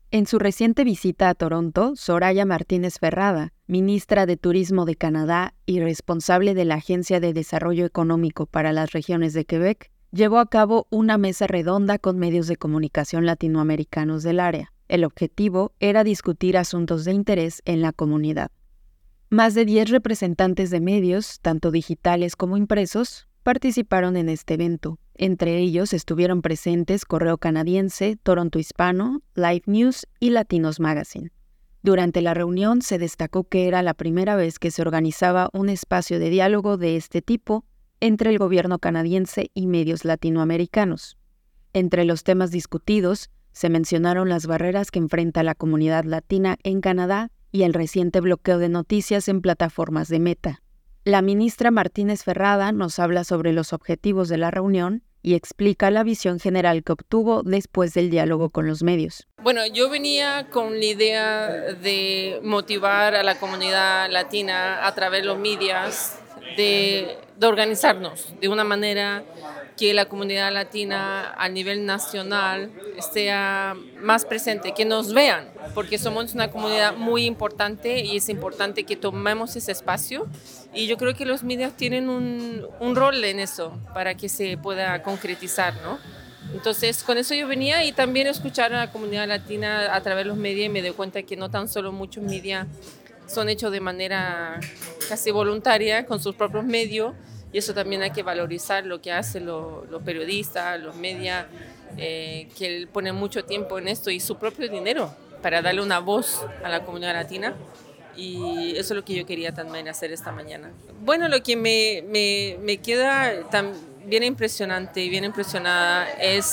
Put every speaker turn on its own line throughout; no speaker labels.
En su reciente visita a Toronto, Soraya Martínez Ferrada, ministra de Turismo de Canadá y responsable de la Agencia de Desarrollo Económico para las Regiones de Quebec, llevó a cabo una mesa redonda con medios de comunicación latinoamericanos del área. El objetivo era discutir asuntos de interés en la comunidad. Más de 10 representantes de medios, tanto digitales como impresos, participaron en este evento. Entre ellos estuvieron presentes Correo Canadiense, Toronto Hispano, Live News y Latinos Magazine. Durante la reunión se destacó que era la primera vez que se organizaba un espacio de diálogo de este tipo entre el gobierno canadiense y medios latinoamericanos. Entre los temas discutidos se mencionaron las barreras que enfrenta la comunidad latina en Canadá y el reciente bloqueo de noticias en plataformas de Meta. La ministra Martínez Ferrada nos habla sobre los objetivos de la reunión y explica la visión general que obtuvo después del diálogo con los medios.
Bueno, yo venía con la idea de motivar a la comunidad latina a través de los medios, de organizarnos de una manera que la comunidad latina a nivel nacional sea más presente, que nos vean, porque somos una comunidad muy importante y es importante que tomemos ese espacio. Y yo creo que los medios tienen un rol en eso para que se pueda concretizar, ¿no? Entonces, con eso yo venía y también escuchar a la comunidad latina a través de los medios y me doy cuenta que no tan solo muchos medios son hechos de manera casi voluntaria con sus propios medios, y eso también hay que valorizar lo que hacen los periodistas, los medios, que ponen mucho tiempo en esto y su propio dinero para darle una voz a la comunidad latina. Y eso es lo que yo quería también hacer esta mañana. Bueno, lo que me queda bien impresionante y bien impresionada es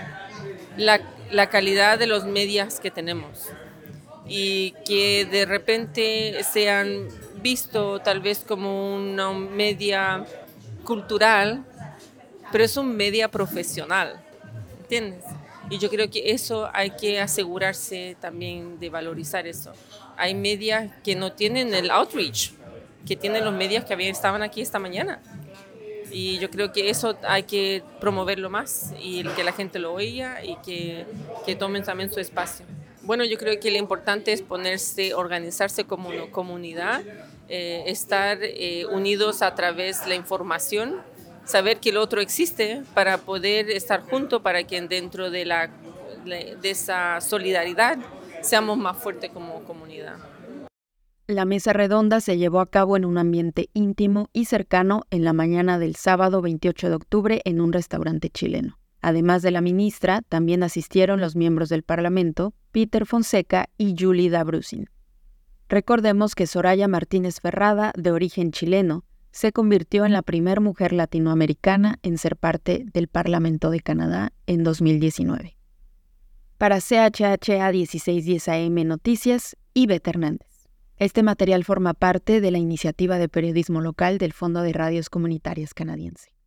la calidad de los medios que tenemos y que de repente se han visto tal vez como una media cultural, pero es un media profesional, ¿entiendes? Y yo creo que eso hay que asegurarse también de valorizar eso. Hay medios que no tienen el outreach que tienen los medios que estaban aquí esta mañana. Y yo creo que eso hay que promoverlo más y que la gente lo oiga y que tomen también su espacio. Bueno, yo creo que lo importante es organizarse como una comunidad, estar unidos a través de la información, saber que el otro existe para poder estar juntos, para que dentro de esa solidaridad seamos más fuertes como comunidad.
La mesa redonda se llevó a cabo en un ambiente íntimo y cercano en la mañana del sábado 28 de octubre en un restaurante chileno. Además de la ministra, también asistieron los miembros del Parlamento, Peter Fonseca y Julie Dabrusin. Recordemos que Soraya Martínez Ferrada, de origen chileno, se convirtió en la primera mujer latinoamericana en ser parte del Parlamento de Canadá en 2019. Para CHHA 1610 AM Noticias, Ivette Hernández. Este material forma parte de la iniciativa de periodismo local del Fondo de Radios Comunitarias Canadiense.